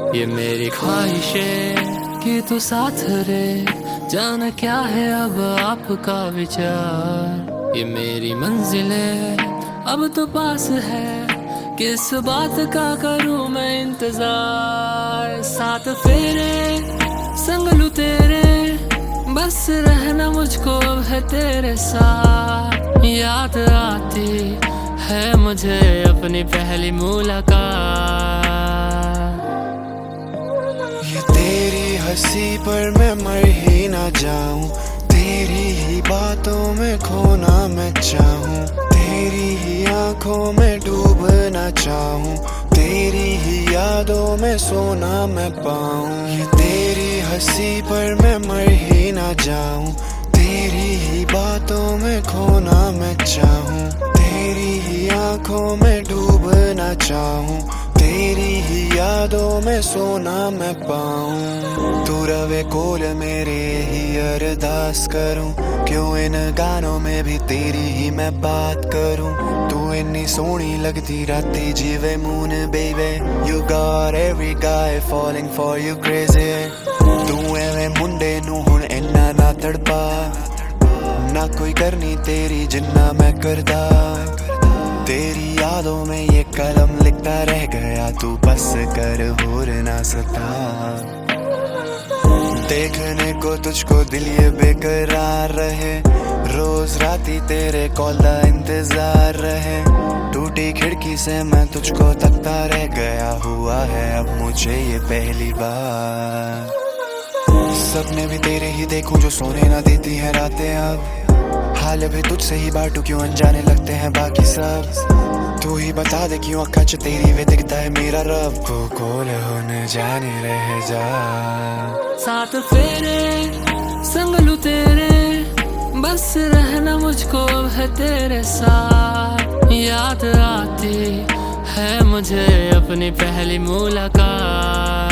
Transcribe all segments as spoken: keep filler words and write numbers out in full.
ये मेरी ख्वाहिशें कि तू साथ रहे, जाना क्या है अब आपका विचार। ये मेरी मंजिलें अब तो पास है, किस बात का करूं मैं इंतजार। साथ फेरे संग लूं तेरे, बस रहना मुझको है तेरे साथ। याद आती है मुझे अपनी पहली मुलाकात। ये तेरी हंसी पर मैं मर ही ना जाऊं, तेरी ही बातों में खोना मैं चाहूं, तेरी ही आंखों में डूबना चाहूं, तेरी ही यादों में सोना मैं पाऊं। ये तेरी हंसी पर मैं मर ही ना जाऊं, तेरी ही बातों में खोना मैं चाहूं, तेरी ही आंखों में डूबना चाहूं, तेरी ही यादों में सोना मैं पाऊं। तू रवे कोल मेरे ही अरदास करूं, क्यों इन गानों में भी तेरी ही मैं बात करूं। तू इन्नी सोहनी लगती राती जीवे मून बेबे, you got every guy falling for you crazy। तू एवें मुंडे नू हुण इन्ना ना तड़पा, ना कोई करनी तेरी जिन्ना मैं करदा। तेरी यादों में ये कलम लिखता रह गया, तू बस कर होर ना सता। देखने को तुझको दिल ये बेकरार रहे, रोज राती तेरे कॉल का इंतजार रहे। टूटी खिड़की से मैं तुझको तकता रह गया, हुआ है अब मुझे ये पहली बार। सपने भी तेरे ही देखूं जो सोने ना देती है रातें अब, हाल भी तुझसे ही बांटू क्यों अनजाने लगते हैं बाकी सब। तू ही बता दे क्यों अक्का च तेरी वे दिखता है मेरा रब, तू कोल होने जाने रह जा। साथ फेरे संग लूं तेरे, बस रहना मुझको है तेरे साथ। याद आती है मुझे अपनी पहली मुलाकात।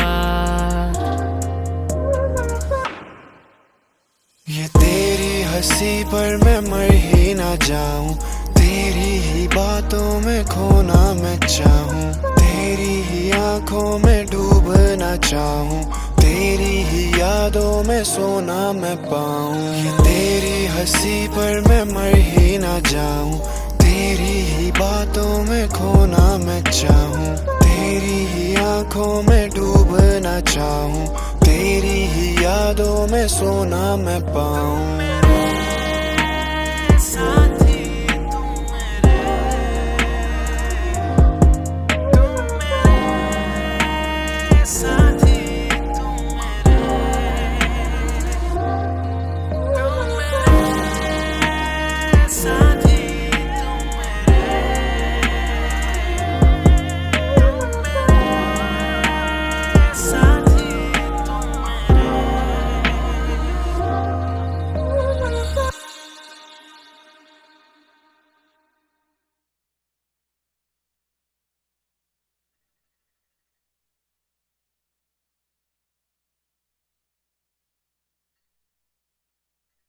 ये तेरी हंसी पर मैं मर ही ना जाऊं, तेरी ही बातों में खोना मैं चाहूं, तेरी ही आंखों में डूबना चाहूं, तेरी ही यादों में सोना मैं पाऊं। ये तेरी हंसी पर मैं मर ही ना जाऊं, तेरी ही बातों में खोना मैं चाहूं, तेरी ही आंखों में डूबना चाहूं, तेरी ही यादों में सोना मैं पाऊं।